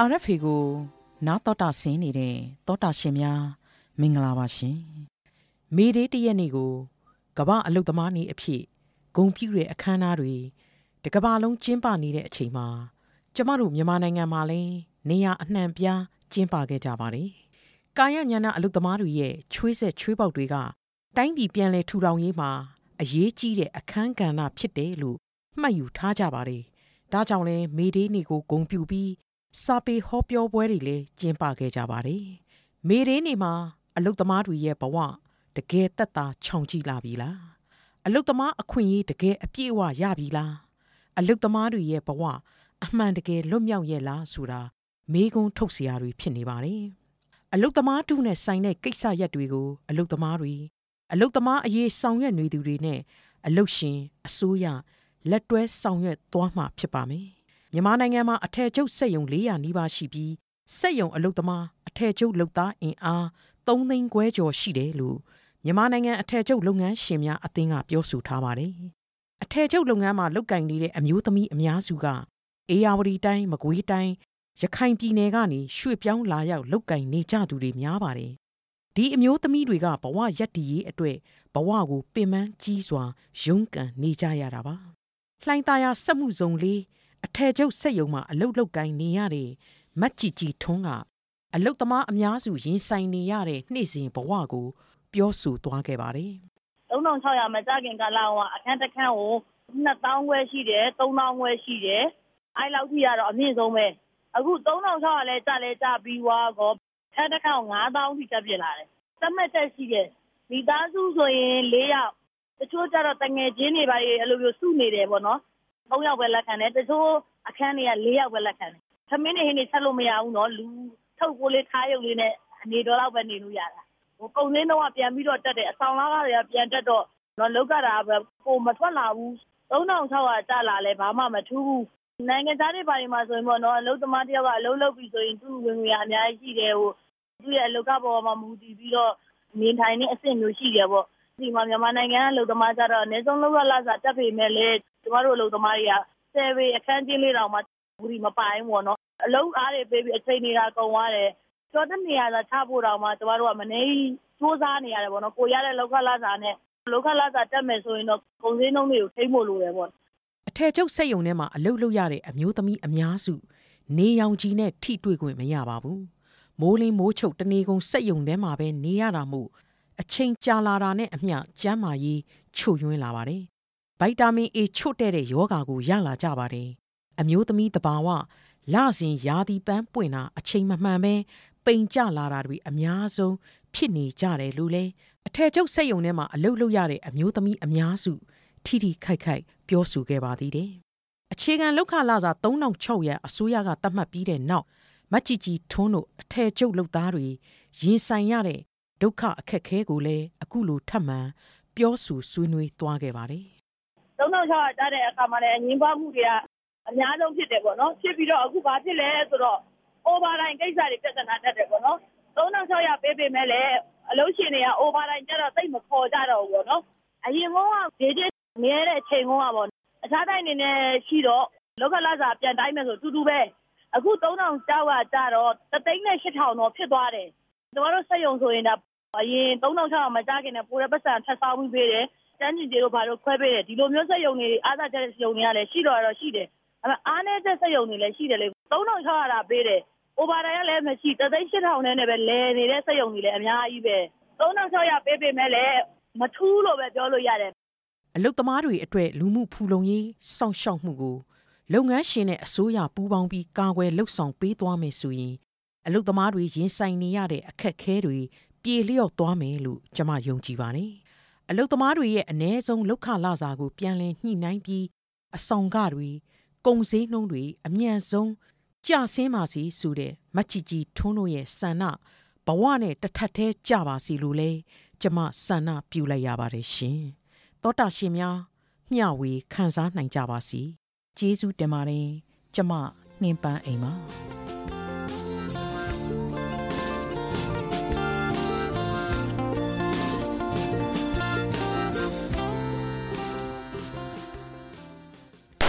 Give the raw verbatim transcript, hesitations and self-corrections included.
အာရ် အက်ဖ် အေ ကိုနားတော်တာဆင်းနေတဲ့တောတာရှင်များမင်္ဂလာပါရှင်။မေဒေးတရက်နေ့ကိုကမ္ဘာအလုသမားနေ့အဖြစ်ဂုဏ်ပြုတဲ့အခမ်းအနားတွေတကမ္ဘာလုံးကျင်းပနေတဲ့အချိန်မှာကျမတို့မြန်မာနိုင်ငံမှာလည်းနေရာအနှံ့ပြားကျင်းပခဲ့ကြပါတယ်။ကာယဉာဏအလုသမားတွေရဲ့ချွေးဆက်ချွေးပေါက်တွေကတိုင်းပြည်ပြန်လည်ထူထောင်ရေးမှာအရေးကြီးတဲ့အခန်းကဏ္ဍဖြစ်တယ်လို့မှတ်ယူထားကြပါတယ်။ဒါကြောင့်လည်းမေဒေးနေ့ကိုဂုဏ်ပြုပြီးစာပေဟောပြောပွဲတွေလည်းကျင်းပခဲ့ကြပါတယ်။မေဒေးနေ့မှာအလုသမားတွေရဲ့ဘဝတကယ်သက်သာချောင်ကြည့်လာပြီလား။အလုသမားအခွင့်အရေးတကယ်အပြည့်အဝရပြီလား။အလုသမားတွေရဲ့ဘဝအမှန်တကယ်လွတ်မြောက်ရဲ့လားဆိုတာမေးခွန်းထုတ်စရာတွေဖြစ်နေပါတယ်။အလုသမားတုနဲ့ဆိုင်တဲ့ကိစ္စရပ်တွေကိုအလုသမားတွေအလုသမားအရေးဆောင်ရွက်နေသူတွေနဲ့အလုရှင်အစိုးရလက်တွဲဆောင်ရွက်သွားမှာဖြစ်ပါမယ်။မြန်မာနိုင်ငံမှာအထည်ချုပ်စက်ရုံလေးရာနီးပါးရှိပြီးစက်ရုံအလုပ်သမားအထည်ချုပ်လုပ်သားအင်အားသုံးသိန်းခွဲကျော်ရှိတယ်လို့မြန်မာနိုင်ငံအထည်ချုပ်လုပ်ငန်းရှင်များအသင်းကပြောဆိုထားပါတယ်။အထည်ချုပ်လုပ်ငန်းမှာလုပ်ကင်နေတဲ့အမျိုးသမီးအများစုကအေရဝတီတိုင်းမကွေးတိုင်းရခိုင်ပြည်နယ်ကနေရွှေ့ပြောင်းလာရောက်လုပ်ကင်နေကြသူတွေများပါတယ်။ဒီအမျိုးသမီးတွေကဘဝရပ်တည်ရေးအတွက်ဘဝကိုပင်ပန်းကြီးစွာရုန်းကန်နေကြရတာပါ။လှိုင်သာယာစက်မှုဇုံလေးအထည်ချုပ်စက်ရုံမှာအလုပ်လုပ်ကိုင်နေရတဲ့မတ်ကြည်ကြည်ထွန်းကအလုပ်သမားအများစုရင်ဆိုင်နေရတဲ့နေ့စဉ်ဘဝကိုပြောဆိုသွားခဲ့ပါတယ်။သုံးထောင်ခြောက်ရာမကြခင်ကာလကအခန်းတစ်ခန်းကိုနှစ်သောင်းခွဲရှိတယ်သုံးသောင်းခွဲရှိတယ်အဲ့လောက်ထိရတော့အမြင့်ဆုံးပဲအခုသုံးထောင်ခြောက်ရာလဲကြလဲကြပြီးွားကောအခန်းတစ်ခန်းကိုငါးသောင်းထိတက်ပြလာတယ်သတ်မှတ်ချက်ရှိတယ်မိသားစုဆိုရင်လေးယောက်တချို့ကျတော့တငယ်ချင်းတွေပါအဲ့လိုမျိုးစုနေတယ်ပေါ့နော်သုံးယောက်ပဲလက်ခံတယ်တချို့အခန်းတွေကလေးယောက်ပဲလက်ခံတယ်သမင်းနေဟင်းနေဆက်လို့မရဘူးနော်လူထုတ်ကိုလေးခါးရုပ်လေးနဲ့အနေတော်တော့ပဲနေလို့ရတာဟိုကုံစင်းတော့ပြန်ပြီးတော့တက်တယ်အဆောင်လားကတွေကပြန်တက်တော့တော့လောက်ကတာပဲကိုမထွက်လာဘူးသုံးထောင်ခြောက်ရာကျလာလဲဘာမှမထူးဘူးနိုင်ငံသားတွေပါဒီမှာဆိုရင်ပေါ့နော်အလုပ်သမားတယောက်ကအလုပ်လုပ်ပြီးဆိုရင်သူ့ဝင်ငွေအများကြီးရှိတယ်ဟိုသူ့ရဲ့အလုပ်ကပေါ်မှာမူတည်ပြီးတော့နေထိုင်နေအဆင့်မျိုးရှိတယ်ပေါ့ဒီမှာမြန်မာနိုင်ငံအလုပ်သမားကြတော့အနည်းဆုံးလောက်ရလာစားတက်ပေမဲ့လေကျမတို့အလုပ်သမားတွေကဆယ်ပေအခန်းချင်းလေးတောင်မှဘူးဒီမပိုင်ပေါ့နော်အလုံးအားတွေပေးပြီးအချိန်နေတာကုန်သွားတယ်ကျော်တဲ့နေရာသာချဖို့တောင်မှကျမတို့ကမနေစူးစမ်းနေရတယ်ပေါ့နော်ကိုရတဲ့လောက်ခလာစားနဲ့လောက်ခလာစားတက်မယ်ဆိုရင်တော့ကုန်စည်နှုန်းတွေကိုထိဖို့လိုတယ်ပေါ့အထည်ချုပ်စက်ရုံထဲမှာအလုပ်လုပ်ရတဲ့အမျိုးသမီးအများစုနေရောင်ကြီးနဲ့ထိတွေ့ခွင့်မရပါဘူးမိုးလင်းမိုးချုပ်တနေကုန်စက်ရုံထဲမှာပဲနေရတာမို့အချိန်ကြာလာတာနဲ့အမျှကျန်းမာရေးချို့ယွင်းလာပါတယ်ဗိုက်တာမင် A ချို့တဲ့တဲ့ယောဂါကိုရလာကြပါတယ်အမျိုးသမီးတဘာဝလစဉ်ရာသီပန်းပွင့်တာအချိန်မမှန်ပဲပိန်ကျလာတာတွေအများဆုံးဖြစ်နေကြတယ်လို့လဲအထည်ချုပ်စက်ရုံထဲမှာအလုပ်လုပ်ရတဲ့အမျိုးသမီးအများစုထိထိခိုက်ခိုက်ပြောဆိုခဲ့ပါသေးတယ်အခြေခံလောက်ခလာစာသုံးထောင်ခြောက်ရာအစိုးရကသတ်မှတ်ပြီးတဲ့နောက်မတ်ကြည်ကြည်ထွန်းတို့အထည်ချုပ်လုပ်သားတွေရင်ဆိုင်ရတဲ့ဒုက္ခအခက်ခဲကိုလည်းအခုလိုထပ်မံပြောဆိုဆွေးနွေးသွားခဲ့ပါတယ်သုံးထောင်ခြောက်ရာတဲ့အခါမှာလည်းအငင်းပွားမှုတွေကအများဆုံးဖြစ်တယ်ပေါ့နော်ဖြစ်ပြီးတော့အခုဘာဖြစ်လဲဆိုတော့ overtime ကိစ္စတွေပြဿနာတက်တယ်ပေါ့နော်သုံးထောင်ခြောက်ရာပေးပေးမဲ့လည်းအလုပ်ရှင်တွေက overtime ကျတော့သိပ်မခေါ်ကြတော့ဘူးပေါ့နော်အရင်ကဒေးဒေးနေရတဲ့အချိန်ကပေါ့အခြားတိုင်းနေနဲ့ရှိတော့လောကလစာပြန်တိုင်းမယ်ဆိုတူတူပဲအခုသုံးထောင်ကျောက်ကကြတော့တသိန်းနဲ့ရှစ်ထောင်တော့ဖြစ်သွားတယ်ကျမတို့စက်ရုံဆိုရင်ဒါအရင်သုံးထောင်ခြောက်ရာမကြခင်နဲ့ပိုရပတ်စံထပ်ဆောင်ပြီးပေးတယ်တန်းကျင်ကြေတို့ဘာလို့ခွဲပေးတယ်ဒီလိုမျိုးစက်ရုံတွေအားသာချက်စက်ရုံတွေကလည်းရှိတော့တော့ရှိတယ်အဲ့အားနည်းချက်စက်ရုံတွေလည်းရှိတယ်လေသုံးထောင်ခြောက်ရာပေးတယ်overtime ကလည်းမရှိတသိန်းရှစ်ထောင်နဲ့ပဲလဲနေတဲ့စက်ရုံတွေလည်းအများကြီးပဲသုံးထောင်ခြောက်ရာပေးပေးမဲ့လည်းမထူးလို့ပဲပြောလို့ရတယ်အလုပ်သမားတွေအတွက်လူမှုဖူလုံရေးစောင့်ရှောက်မှုကိုလုပ်ငန်းရှင်နဲ့အစိုးရပူးပေါင်းပြီးကာကွယ်လှုပ်ဆောင်ပေးသွားမယ်ဆိုရင်အလုပ်သမားတွေရင်ဆိုင်နေရတဲ့အခက်အခဲတွေပြေလျော့သွားမယ်လို့ကျွန်မယုံကြည်ပါတယ်အလုပ်သမားတွေရဲ့အ ਨੇ ဆုံးလောက်ခလာစာကိုပြန်လည်ညှိနှိုင်းပြီးအဆောင်ကတွေကုန်စည်နှုန်းတွေအမြန်ဆုံးကျဆင်းပါစီဆိုတဲ့မတ်ကြည်ကြည်ထွန်းတို့ရဲ့ဆန္ဒဘဝနဲ့တထက်သေးကြပါစီလို့လဲကျွန်မဆန္ဒပြုလိုက်ရပါတယ်ရှင်တောတာရှင်များမျှဝေခံစားနိုင်ကြပါစီကျေးဇူးတင်ပါတယ်ကျွန်မနှင်းပန်းအိမ်ပါ